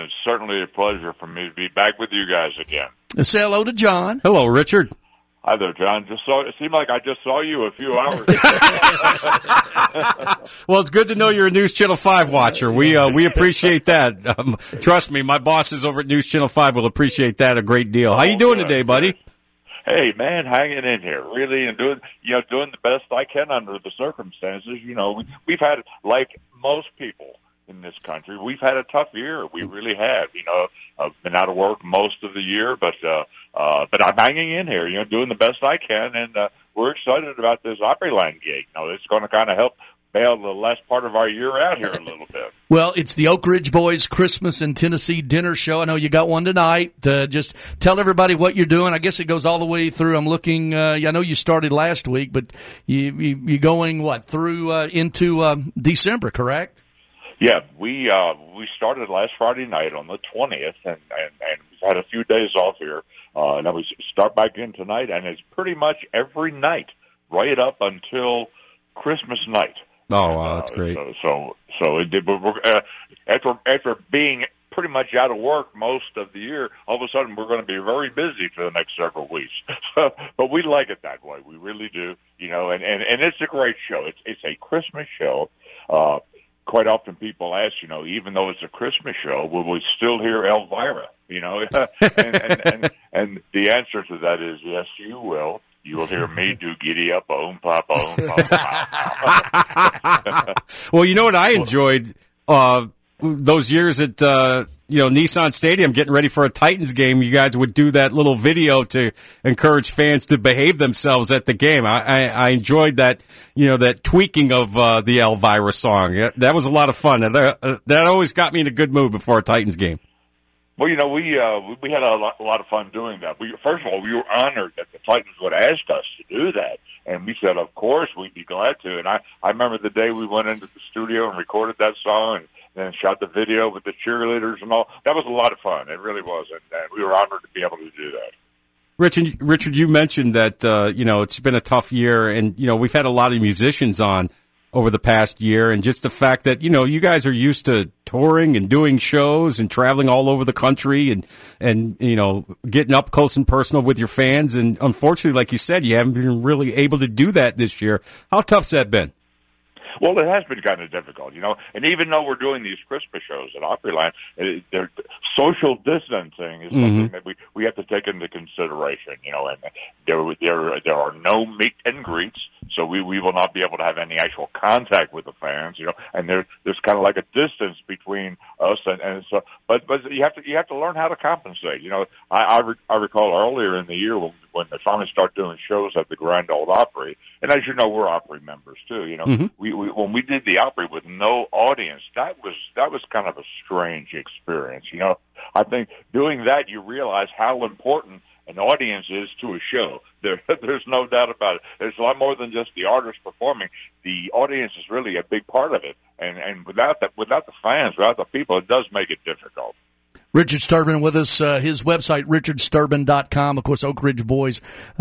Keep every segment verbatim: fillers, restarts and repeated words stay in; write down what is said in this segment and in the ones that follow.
it's certainly a pleasure for me to be back with you guys again. Say hello to John. Hello, Richard. Hi there, John. Just saw, it seemed like I just saw you a few hours ago. Well, it's good to know you're a News Channel five watcher. We uh, we appreciate that. Um, trust me, my bosses over at News Channel five will appreciate that a great deal. How you doing today, buddy? Hey, man, hanging in here, really, and doing you know doing the best I can under the circumstances. You know, we, we've had, like most people in this country, we've had a tough year. We really have. You know, I've been out of work most of the year, but uh, uh, but I'm hanging in here. You know, doing the best I can, and uh, we're excited about this Opryland gig. You know, it's going to kind of help bail the last part of our year out here a little bit. Well, it's the Oak Ridge Boys Christmas in Tennessee dinner show. I know you got one tonight. Uh, just tell everybody what you're doing. I guess it goes all the way through. I'm looking. Uh, I know you started last week, but you, you you're going what through uh, into um, December, correct? Yeah, we uh, we started last Friday night on the twentieth, and, and, and we've had a few days off here. Uh, and then we start back in tonight, and it's pretty much every night right up until Christmas night. Oh, wow, that's great. Uh, so, so, so it did. But we're, uh, after after being pretty much out of work most of the year, all of a sudden we're going to be very busy for the next several weeks. But we like it that way. We really do. You know, and, and, and it's a great show. It's it's a Christmas show. Uh, quite often people ask, you know, even though it's a Christmas show, will we still hear Elvira? You know, and, and, and and the answer to that is yes, you will. You will hear me do giddy up, boom, pop, boom, pop. Well, you know what I enjoyed uh, those years at uh, you know Nissan Stadium, getting ready for a Titans game. You guys would do that little video to encourage fans to behave themselves at the game. I, I, I enjoyed that, you know, that tweaking of uh, the Elvira song. That was a lot of fun. That, uh, that always got me in a good mood before a Titans game. Well, you know, we uh, we had a lot, a lot of fun doing that. We, first of all, we were honored that the Titans would ask us to do that, and we said, of course, we'd be glad to. And I, I remember the day we went into the studio and recorded that song, and then shot the video with the cheerleaders and all. That was a lot of fun. It really was, and, and we were honored to be able to do that. Richard, Richard, you mentioned that uh, you know it's been a tough year, and you know we've had a lot of musicians on over the past year, and just the fact that, you know, you guys are used to touring and doing shows and traveling all over the country and, and, you know, getting up close and personal with your fans. And unfortunately, like you said, you haven't been really able to do that this year. How tough's that been? Well, it has been kind of difficult, you know, and even though we're doing these Christmas shows at Opryland, it, they're, social distancing is something mm-hmm. that we, we have to take into consideration, you know, and there there there are no meet and greets, so we, we will not be able to have any actual contact with the fans, you know, and there there's kind of like a distance between us and, and so, but but you have to you have to learn how to compensate, you know. I I, re, I recall earlier in the year when when they finally started doing shows at the Grand Ole Opry, and as you know, we're Opry members too, you know, mm-hmm. we, we when we did the Opry with no audience, that was that was kind of a strange experience, you know. I think doing that, you realize how important an audience is to a show. There, there's no doubt about it. There's a lot more than just the artist performing. The audience is really a big part of it, and and without that, without the fans, without the people, it does make it difficult. Richard Sturban with us. Uh, his website, richard sturban dot com. Of course, oak ridge boys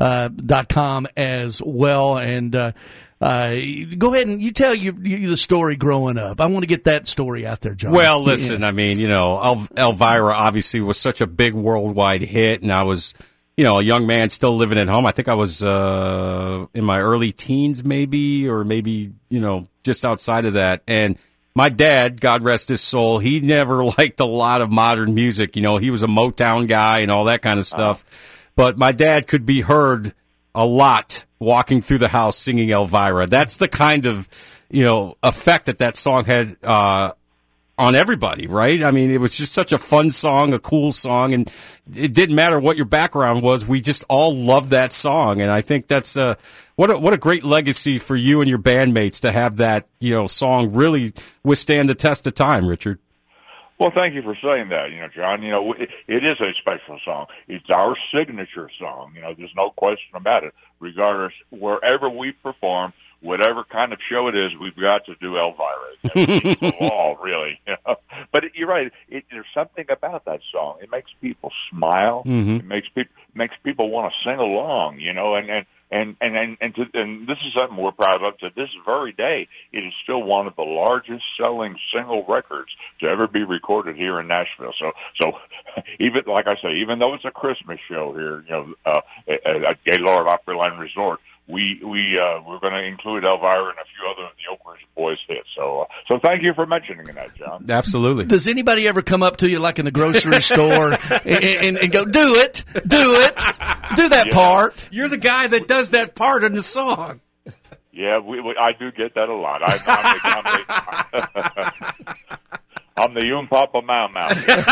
dot com uh, as well. And uh, uh, go ahead and you tell you, you the story growing up. I want to get that story out there, John. Well, listen, yeah. I mean, you know, El- Elvira obviously was such a big worldwide hit, and I was, you know, a young man still living at home. I think I was uh, in my early teens maybe, or maybe, you know, just outside of that. And my dad, God rest his soul, he never liked a lot of modern music. You know, he was a Motown guy and all that kind of stuff. Uh-huh. But my dad could be heard a lot walking through the house singing Elvira. That's the kind of, you know, effect that that song had uh, on everybody, right? I mean, it was just such a fun song, a cool song, and it didn't matter what your background was. We just all loved that song, and I think that's uh, what a, what a great legacy for you and your bandmates to have that, you know, song really withstand the test of time, Richard. Well, thank you for saying that, you know, John. You know, it, it is a special song. It's our signature song. You know, there's no question about it. Regardless, wherever we perform, whatever kind of show it is, we've got to do Elvira. It's the law, really. You know? But you're right. It, there's something about that song. It makes people smile. Mm-hmm. It makes people makes people want to sing along. You know, and and. And and and and, to, and this is something we're proud of. To this very day, it is still one of the largest selling single records to ever be recorded here in Nashville. So so even like I say, even though it's a Christmas show here, you know, uh, at, at Gaylord Opryland Resort, we we uh, we're going to include Elvira and a few other of the Oak Ridge Boys hits. So uh, so thank you for mentioning that, John. Absolutely. Does anybody ever come up to you like in the grocery store and, and, and go, "Do it, do it, do that Yeah. part"? You're the guy that does that part in the song. Yeah, we, we I do get that a lot. I, I'm the, I'm the, I'm the Yoon Papa Mau Mau.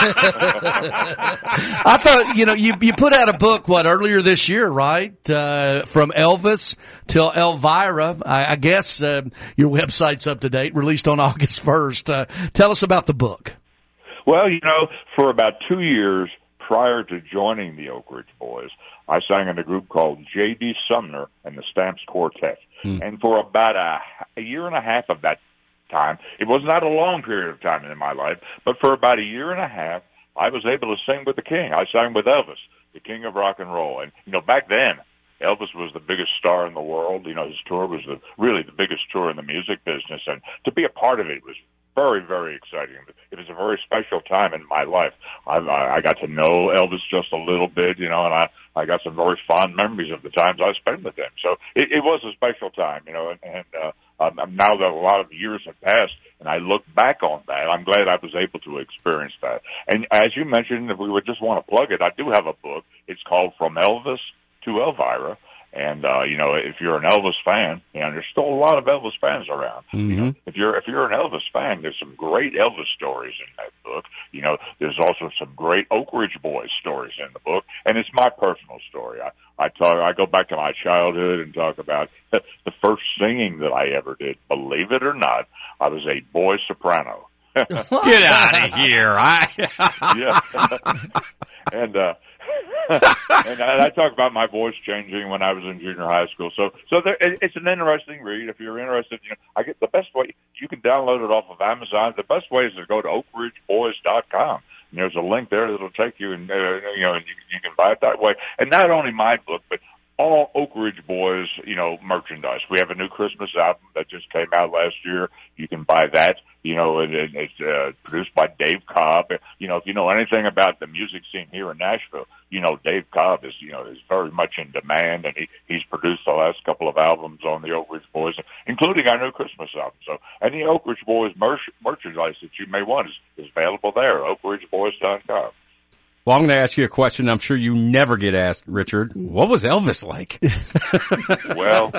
I thought, you know, you you put out a book, what, earlier this year, right? Uh, from Elvis till Elvira. I, I guess uh, your website's up to date, released on August first. Uh, tell us about the book. Well, you know, for about two years prior to joining the Oak Ridge Boys, I sang in a group called J D. Sumner and the Stamps Quartet. Mm. And for about a, a year and a half of that time, it was not a long period of time in my life, but for about a year and a half, I was able to sing with the king. I sang with Elvis, the king of rock and roll. And, you know, back then, Elvis was the biggest star in the world. You know, his tour was the, really the biggest tour in the music business. And to be a part of it was very, very exciting. It was a very special time in my life. I, I got to know Elvis just a little bit, you know, and I, I got some very fond memories of the times I spent with him. So it, it was a special time, you know, and, and uh, um, now that a lot of years have passed and I look back on that, I'm glad I was able to experience that. And as you mentioned, if we would just want to plug it, I do have a book. It's called From Elvis to Elvira. And uh, you know, if you're an Elvis fan, you know, there's still a lot of Elvis fans around. Mm-hmm. You know, if you're if you're an Elvis fan, there's some great Elvis stories in that book. You know, there's also some great Oak Ridge Boys stories in the book, and it's my personal story. I I talk, I go back to my childhood and talk about the, the first singing that I ever did. Believe it or not, I was a boy soprano. Get out of here! I yeah, and. uh and I, I talk about my voice changing when I was in junior high school. So, so there, it, it's an interesting read. If you're interested, you know, I get the best way. You can download it off of Amazon. The best way is to go to oak ridge boys dot com. And there's a link there that'll take you, and uh, you know, you, you can buy it that way. And not only my book, but all Oak Ridge Boys, you know, merchandise. We have a new Christmas album that just came out last year. You can buy that. You know, it, it, it's uh, produced by Dave Cobb. You know, if you know anything about the music scene here in Nashville, you know Dave Cobb is, you know, is very much in demand, and he, he's produced the last couple of albums on the Oak Ridge Boys, including our new Christmas album. So any Oak Ridge Boys mer- merchandise that you may want is, is available there, oak ridge boys dot com. Well, I'm going to ask you a question I'm sure you never get asked, Richard. What was Elvis like? Well,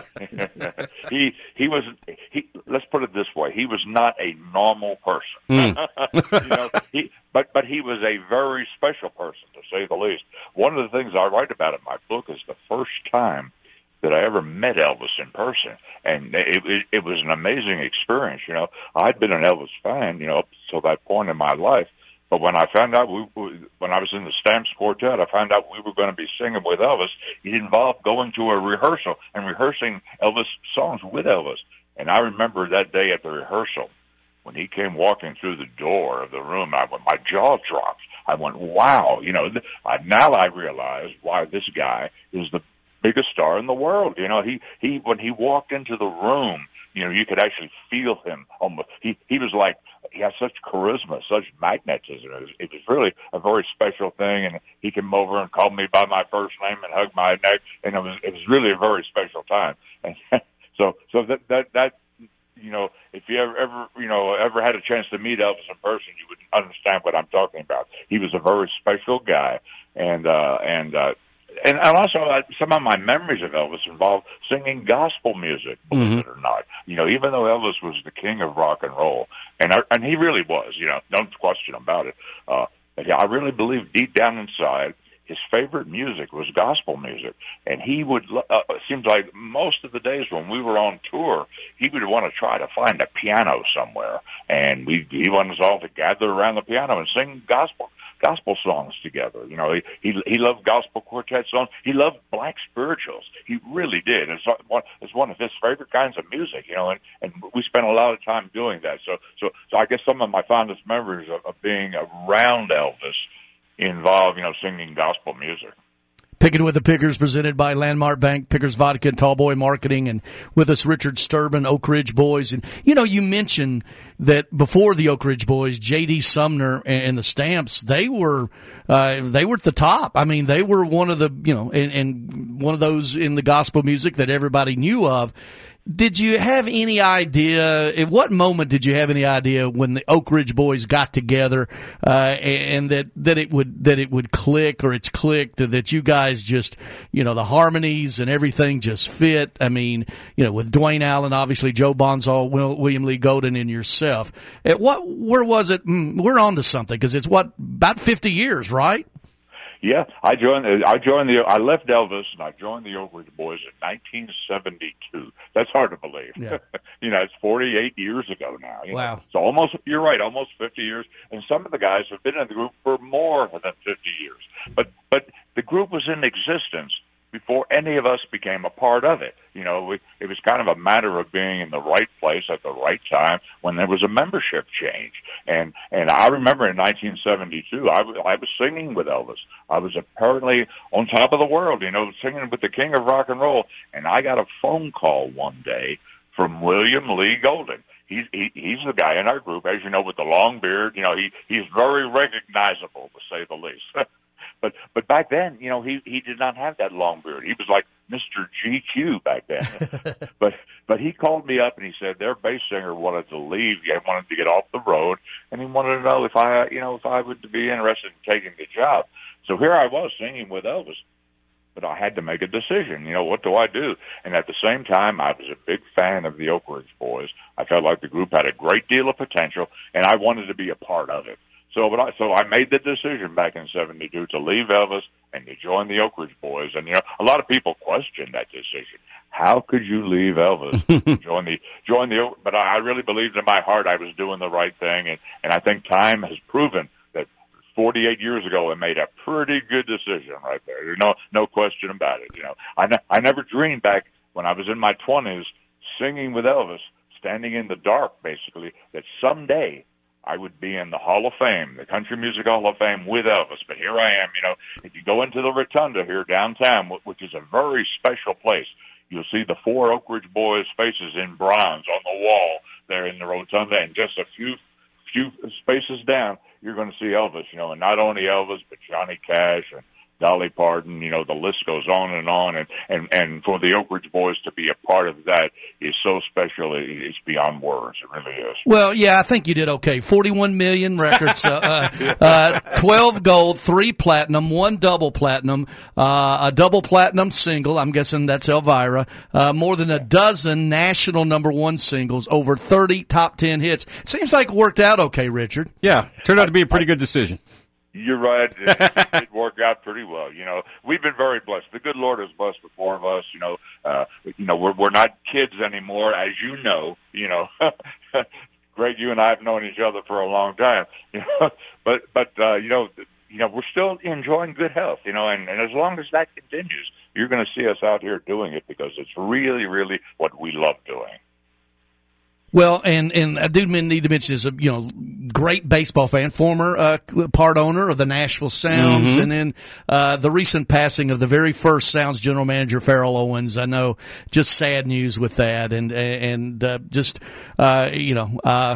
he he was he. Let's put it this way: he was not a normal person. Mm. you know, he but but he was a very special person, to say the least. One of the things I write about in my book is the first time that I ever met Elvis in person, and it, it, it was an amazing experience. You know, I'd been an Elvis fan, you know, up till that point in my life. But when I found out, we, when I was in the Stamps Quartet, I found out we were going to be singing with Elvis. It involved going to a rehearsal and rehearsing Elvis songs with Elvis. And I remember that day at the rehearsal, when he came walking through the door of the room, I went, my jaw dropped. I went, wow. You know, I, now I realize why this guy is the biggest star in the world. You know, he, he when he walked into the room, you know, you could actually feel him almost. He, he was like, he has such charisma, such magnetism. It was, it was really a very special thing. And he came over and called me by my first name and hugged my neck. And it was, it was really a very special time. And so, so that, that, that, you know, if you ever, ever, you know, ever had a chance to meet Elvis in person, you would understand what I'm talking about. He was a very special guy. And, uh, and, uh, And, and also, uh, some of my memories of Elvis involve singing gospel music, believe mm-hmm. it or not. You know, even though Elvis was the king of rock and roll, and I, and he really was, you know, don't question about it. Uh, I really believe deep down inside, his favorite music was gospel music. And he would, uh, it seems like most of the days when we were on tour, he would want to try to find a piano somewhere. And we, he wanted us all to gather around the piano and sing gospel gospel songs together. You know, he he, he loved gospel quartet songs. He loved black spirituals. He really did. It's one it's one of his favorite kinds of music. You know, and, and we spent a lot of time doing that. So so so I guess some of my fondest memories of, of being around Elvis involve, you know, singing gospel music. Picking with the Pickers, presented by Landmark Bank, Pickers Vodka, and Tallboy Marketing, and with us, Richard Sturban, Oak Ridge Boys. And, you know, you mentioned that before the Oak Ridge Boys, J D. Sumner and the Stamps, they were, uh, they were at the top. I mean, they were one of the, you know, and, and one of those in the gospel music that everybody knew of. Did you have any idea, at what moment did you have any idea when the Oak Ridge Boys got together, uh, and that, that it would, that it would click, or it's clicked, that you guys just, you know, the harmonies and everything just fit? I mean, you know, with Dwayne Allen, obviously Joe Bonzall, William Lee Golden, and yourself. At what, where was it? We're on to something, because it's what, about fifty years, right? Yeah, I joined. I joined the. I left Elvis and I joined the Oak Ridge Boys in nineteen seventy-two. That's hard to believe. Yeah. You know, it's forty-eight years ago now. You wow. know? So almost. You're right. Almost fifty years. And some of the guys have been in the group for more than fifty years. But but the group was in existence before any of us became a part of it. You know, we, it was kind of a matter of being in the right place at the right time when there was a membership change. And and I remember in nineteen seventy-two, I was, I was singing with Elvis. I was apparently on top of the world, you know, singing with the king of rock and roll. And I got a phone call one day from William Lee Golden. He's he, he's the guy in our group, as you know, with the long beard. You know, he he's very recognizable, to say the least. But but back then, you know, he he did not have that long beard. He was like Mister G Q back then. but but he called me up and he said their bass singer wanted to leave. He wanted to get off the road, and he wanted to know if I you know if I would be interested in taking the job. So here I was singing with Elvis, but I had to make a decision. You know, what do I do? And at the same time, I was a big fan of the Oak Ridge Boys. I felt like the group had a great deal of potential, and I wanted to be a part of it. So, but I, so I made the decision back in seventy-two to leave Elvis and to join the Oak Ridge Boys. And, you know, a lot of people questioned that decision. How could you leave Elvis and join the, join the, but I really believed in my heart I was doing the right thing. And, and I think time has proven that forty-eight years ago I made a pretty good decision right there. There's no, no question about it. You know, I, ne- I never dreamed back when I was in my twenties singing with Elvis, standing in the dark, basically, that someday I would be in the Hall of Fame, the Country Music Hall of Fame with Elvis. But here I am, you know. If you go into the Rotunda here downtown, which is a very special place, you'll see the four Oak Ridge Boys faces in bronze on the wall there in the Rotunda. And just a few few spaces down, you're going to see Elvis, you know. And not only Elvis, but Johnny Cash and Dolly Parton, you know, the list goes on and on. And, and, and for the Oak Ridge Boys to be a part of that is so special, it's beyond words. It really is. Well, yeah, I think you did okay. forty-one million records, uh, uh, uh, twelve gold, three platinum, one double platinum, uh, a double platinum single. I'm guessing that's Elvira. Uh, more than a dozen national number one singles, over thirty top ten hits. Seems like it worked out okay, Richard. Yeah, turned out to be a pretty good decision. You're right. It, it worked out pretty well. You know, we've been very blessed. The good Lord has blessed the four of us. You know, uh, you know, we're we're not kids anymore, as you know. You know, Greg, you and I have known each other for a long time. You know, but but uh, you know, you know, we're still enjoying good health. You know, and, and as long as that continues, you're going to see us out here doing it because it's really, really what we love doing. Well, and, and I do need to mention is a you know great baseball fan, former uh, part owner of the Nashville Sounds, mm-hmm. and then uh, the recent passing of the very first Sounds general manager, Farrell Owens. I know, just sad news with that, and and uh, just uh, you know uh,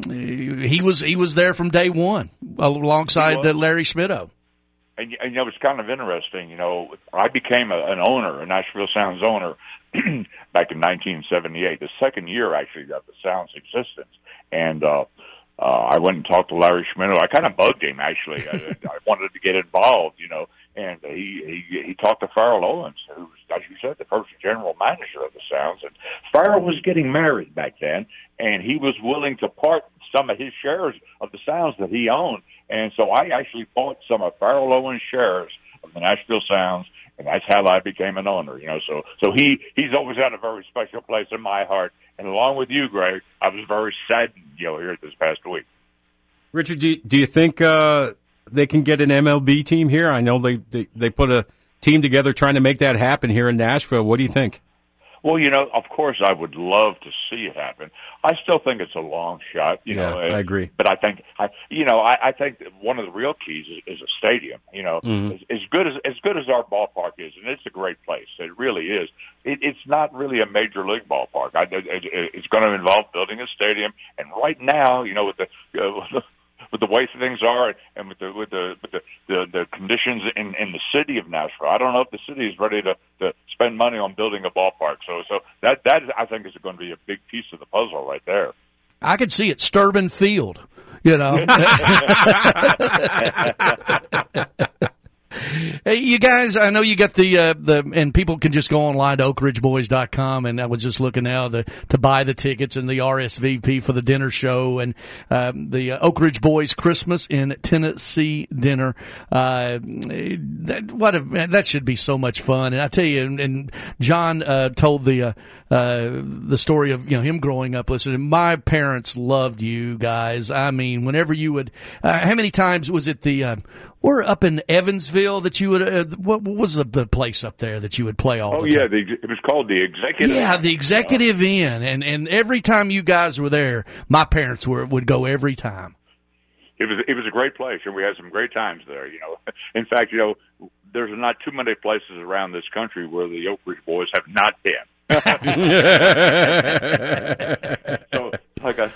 he was he was there from day one alongside uh, Larry Schmittou. And, and you know it's kind of interesting. You know, I became a, an owner, a Nashville Sounds owner. Back in nineteen seventy-eight, the second year actually of the Sound's existence, and uh, uh, I went and talked to Larry Schmittou. I kind of bugged him actually. I, I wanted to get involved, you know, and he he, he talked to Farrell Owens, who was, as you said, the first general manager of the Sounds. And Farrell was getting married back then, and he was willing to part some of his shares of the Sounds that he owned, and so I actually bought some of Farrell Owens' shares of the Nashville Sounds. And that's how I became an owner, you know. So, so he he's always had a very special place in my heart. And along with you, Greg, I was very saddened, you know, here this past week. Richard, do you, do you think uh, they can get an M L B team here? I know they, they, they put a team together trying to make that happen here in Nashville. What do you think? Well, you know, of course, I would love to see it happen. I still think it's a long shot. You yeah, know, I agree. But I think, I, you know, I, I think that one of the real keys is, is a stadium. You know, mm-hmm. as, as good as as good as our ballpark is, and it's a great place. It really is. It, it's not really a major league ballpark. I, it, it, it's going to involve building a stadium, and right now, you know, with the uh, with the way things are, and with the with the with the, the, the conditions in, in the city of Nashville, I don't know if the city is ready to, to spend money on building a ballpark. So so that that I think is going to be a big piece of the puzzle right there. I could see it, Sturban Field, you know. Hey, you guys, I know you got the uh, the, and people can just go online to oak ridge boys dot com, and I was just looking now the, to buy the tickets and the R S V P for the dinner show and um, the uh, Oak Ridge Boys Christmas in Tennessee dinner. Uh, that, what a, that should be so much fun. And I tell you, and, and John uh, told the uh, uh, the story of you know him growing up listening. My parents loved you guys. I mean, whenever you would, uh, how many times was it the uh, we're up in Evansville that you would, uh, what, what was the, the place up there that you would play all oh, the time? Oh, yeah, the, it was called the Executive Yeah, Inn. the Executive uh, Inn. And, and every time you guys were there, my parents were would go every time. It was it was a great place, and we had some great times there, you know. In fact, you know, there's not too many places around this country where the Oak Ridge Boys have not been. so, like I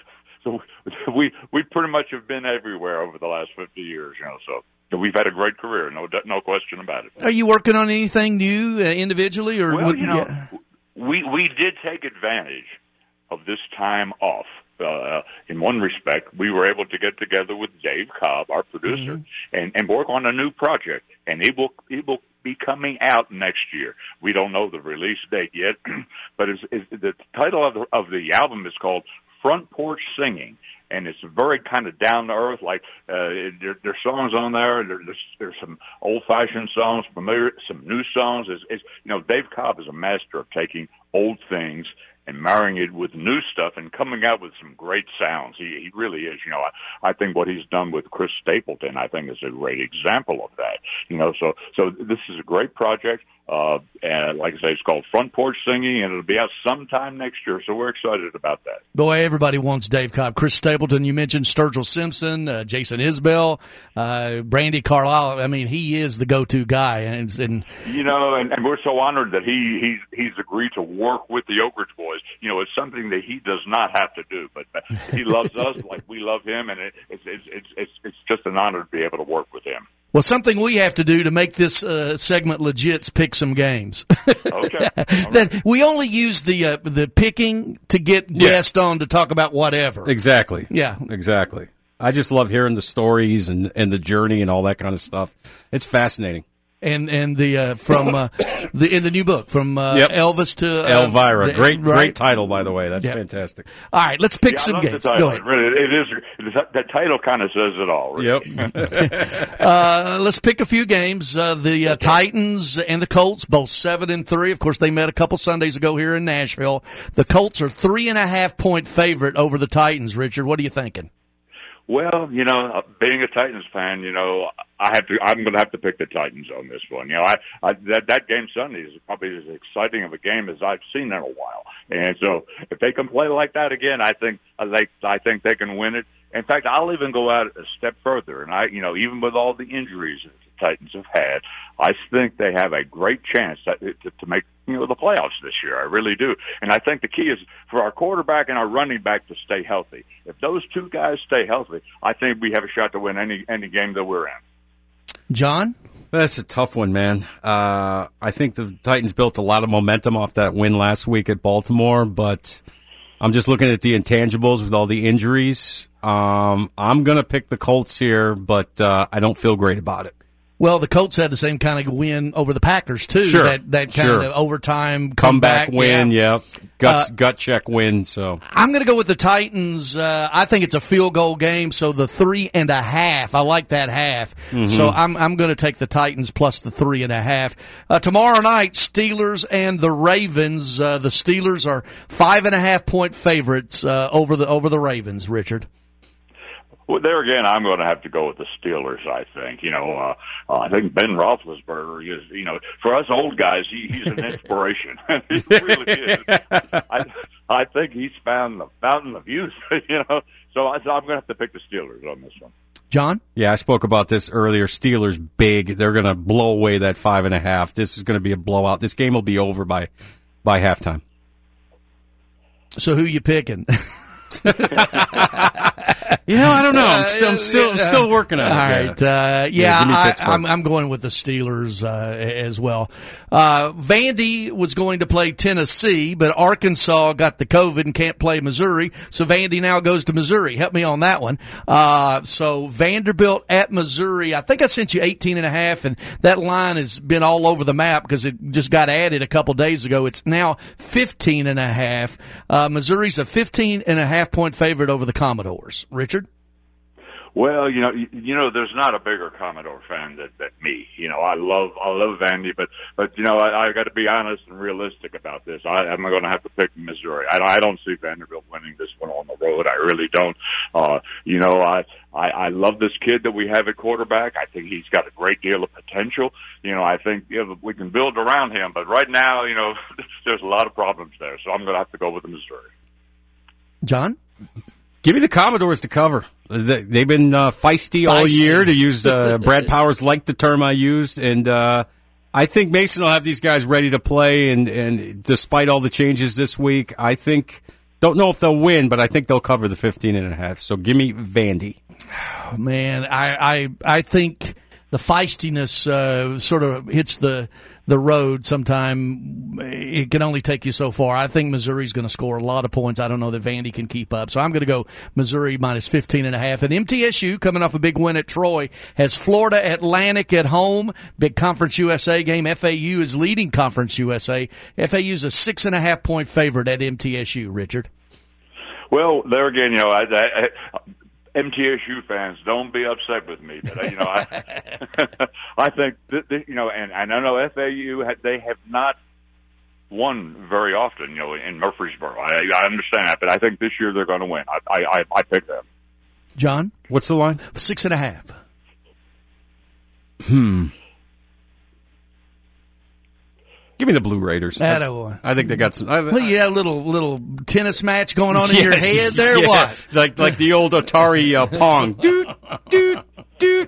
So we we pretty much have been everywhere over the last fifty years, you know. So we've had a great career, no no question about it. Are you working on anything new uh, individually, or well, what, you know, yeah. we we did take advantage of this time off. Uh, in one respect, we were able to get together with Dave Cobb, our producer, mm-hmm. and, and work on a new project, and it will it will be coming out next year. We don't know the release date yet, but it's, it's, the title of the, of the album is called Front Porch Singing, and it's very kind of down to earth. Like uh, there, there's songs on there. there there's, there's some old fashioned songs, familiar, some new songs. It's, it's, you know, Dave Cobb is a master of taking old things and marrying it with new stuff and coming out with some great sounds. He, he really is. You know, I, I think what he's done with Chris Stapleton, I think, is a great example of that. You know, so so this is a great project. Uh, and like I say, it's called Front Porch Singing, and it'll be out sometime next year. So we're excited about that. Boy, everybody wants Dave Cobb. Chris Stapleton, you mentioned Sturgill Simpson, uh, Jason Isbell, uh, Brandy Carlisle. I mean, he is the go-to guy. And, and you know, and, and we're so honored that he he's he's agreed to work with the Oak Ridge Boys. You know, it's something that he does not have to do, but he loves us like we love him, and it, it's, it's it's it's it's just an honor to be able to work with him. Well, something we have to do to make this uh, segment legit is pick some games. Okay. That we only use the uh, the picking to get yeah. guests on to talk about whatever. Exactly. Yeah. Exactly. I just love hearing the stories and, and the journey and all that kind of stuff. It's fascinating. And and the uh, from uh, the in the new book from uh, yep. Elvis to uh, Elvira, the, great right? great title, by the way. That's yep. fantastic. All right, let's pick yeah, some I love games. The title. Go ahead. It really, it is that title kind of says it all. Really. Yep. uh, let's pick a few games. Uh, the uh, Titans and the Colts, both seven and three. Of course, they met a couple Sundays ago here in Nashville. The Colts are three and a half point favorite over the Titans. Richard, what are you thinking? Well, you know, being a Titans fan, you know, I have to. I'm going to have to pick the Titans on this one. You know, I, I that that game Sunday is probably as exciting of a game as I've seen in a while. And so, if they can play like that again, I think I think I think they can win it. In fact, I'll even go out a step further. And I, you know, even with all the injuries that the Titans have had, I think they have a great chance to, to, to make you know the playoffs this year. I really do. And I think the key is for our quarterback and our running back to stay healthy. If those two guys stay healthy, I think we have a shot to win any any game that we're in. John? That's a tough one, man. Uh, I think the Titans built a lot of momentum off that win last week at Baltimore, but I'm just looking at the intangibles with all the injuries. Um, I'm going to pick the Colts here, but uh, I don't feel great about it. Well, the Colts had the same kind of win over the Packers, too. Sure. That, that kind sure. of overtime comeback, comeback win, yeah. yeah. Guts, uh, gut check win. So I'm going to go with the Titans. Uh, I think it's a field goal game, so the three and a half. I like that half. Mm-hmm. So I'm I'm going to take the Titans plus the three and a half. Uh, tomorrow night, Steelers and the Ravens. Uh, the Steelers are five and a half point favorites uh, over the over the Ravens. Richard. Well, there again, I'm going to have to go with the Steelers. I think, you know, uh, uh, I think Ben Roethlisberger is, you know, for us old guys, he, he's an inspiration. He really is. I, I think he's found the fountain of youth. You know, so, I, so I'm going to have to pick the Steelers on this one. John? Yeah, I spoke about this earlier. Steelers big. They're going to blow away that five and a half. This is going to be a blowout. This game will be over by by halftime. So who you picking? You know, I don't know. I'm still, I'm still, I'm still working on it. All right. Uh, yeah, yeah I, I'm, I'm going with the Steelers uh, as well. Uh, Vandy was going to play Tennessee, but Arkansas got the COVID and can't play Missouri, so Vandy now goes to Missouri. Help me on that one. Uh, so Vanderbilt at Missouri. I think I sent you eighteen and a half, and that line has been all over the map because it just got added a couple days ago. It's now fifteen and a half. Uh, Missouri's a fifteen and a half point favorite over the Commodores. Richard? Well, you know, you, you know, there's not a bigger Commodore fan than, than me. You know, I love, I love Vandy, but, but you know, I, I got to be honest and realistic about this. I, I'm going to have to pick Missouri. I, I don't see Vanderbilt winning this one on the road. I really don't. Uh, you know, I, I, I love this kid that we have at quarterback. I think he's got a great deal of potential. You know, I think you know, we can build around him, but right now, you know, there's a lot of problems there. So I'm going to have to go with the Missouri. John? Give me the Commodores to cover. They've been uh, feisty, feisty all year, to use uh, Brad Powers liked the term I used, and uh, I think Mason will have these guys ready to play. And, and despite all the changes this week, I think don't know if they'll win, but I think they'll cover the fifteen and a half. So give me Vandy. Oh, man, I I I think the feistiness uh, sort of hits the the road sometime. It can only take you so far. I think Missouri's going to score a lot of points. I don't know that Vandy can keep up. So I'm going to go Missouri minus fifteen and a half. And M T S U, coming off a big win at Troy, has Florida Atlantic at home. Big Conference U S A game. F A U is leading Conference U S A. F A U's a six and a half point favorite at M T S U, Richard. Well, there again, you know, I, I, I M T S U fans, don't be upset with me, but you know, I, I think that, that, you know, and, and I know F A U they have not won very often, you know, in Murfreesboro. I, I understand that, but I think this year they're going to win. I, I, I pick them. John, what's the line? Six and a half. Hmm. Give me the Blue Raiders. I, I think they got some. I, well, yeah, a little little tennis match going on in yes, your head there. Yeah. What? Like like the old Atari uh, Pong. Doot doot doot.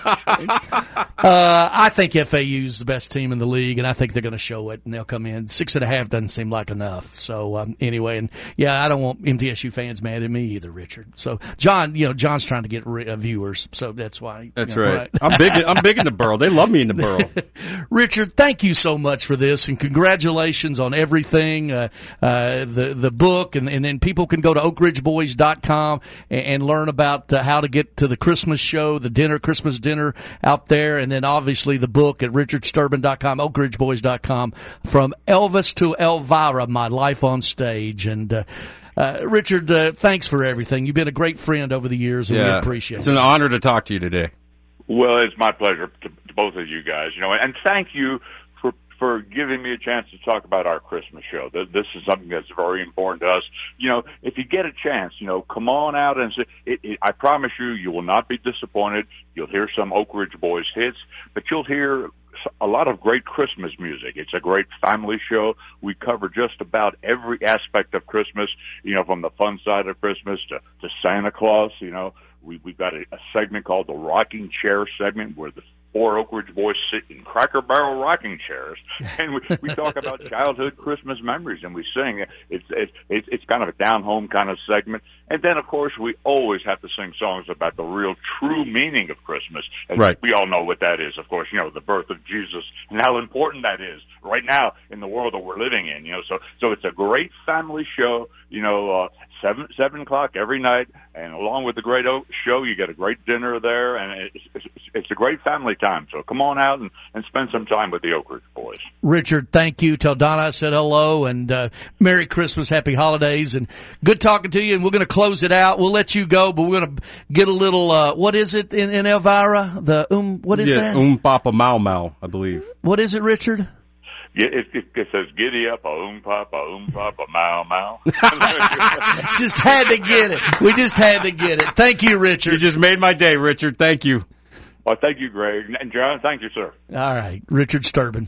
uh, I think F A U's the best team in the league, and I think they're going to show it, and they'll come in. Six and a half doesn't seem like enough. So um, anyway, and yeah, I don't want M T S U fans mad at me either, Richard. So John, you know, John's trying to get re- uh, viewers, so that's why. That's you know, right. right. I'm big. I'm big in the Borough. They love me in the Borough. Richard, thank you so much for this, and congratulations on everything. Uh, uh, the the book, and, and then people can go to oak ridge boys dot com and, and learn about uh, how to get to the Christmas show, the dinner, Christmas dinner out there, and then obviously the book at richard sturban dot com, oak ridge boys dot com, From Elvis to Elvira, My Life on Stage. And uh, uh, Richard, uh, thanks for everything. You've been a great friend over the years, and yeah, we appreciate it's it. It's an honor to talk to you today. Well, it's my pleasure to, to both of you guys. You know, and thank you for for giving me a chance to talk about our Christmas show. This is something that's very important to us. You know, if you get a chance, you know, come on out and say, it, it, I promise you, you will not be disappointed. You'll hear some Oak Ridge Boys hits, but you'll hear a lot of great Christmas music. It's a great family show. We cover just about every aspect of Christmas, you know, from the fun side of Christmas to, to Santa Claus. You know, we, we've got a, a segment called the Rocking Chair segment, where the four Oak Ridge Boys sit in Cracker Barrel rocking chairs, and we, we talk about childhood Christmas memories, and we sing. It's it's it's it's kind of a down home kind of segment, and then of course we always have to sing songs about the real true meaning of Christmas. And right. We all know what that is, of course. You know, the birth of Jesus and how important that is right now in the world that we're living in. You know, so so it's a great family show. You know, uh, seven seven o'clock every night, and along with the great show, you get a great dinner there, and it's it's, it's a great family time. So come on out and, and spend some time with the Oak Ridge Boys. Richard, thank you. Tell Donna I said hello, and uh, Merry Christmas, Happy Holidays, and good talking to you. And we're going to close it out. We'll let you go, but we're going to get a little. Uh, what is it in, in Elvira? The um, what is yeah, that? Um Papa Mau Mau, I believe. What is it, Richard? It, it, it says giddy up, a oom pop, a oom pop, a mow mow. Just had to get it. We just had to get it. Thank you, Richard. You just made my day, Richard. Thank you. Well, thank you, Greg. And John, thank you, sir. All right, Richard Sturban.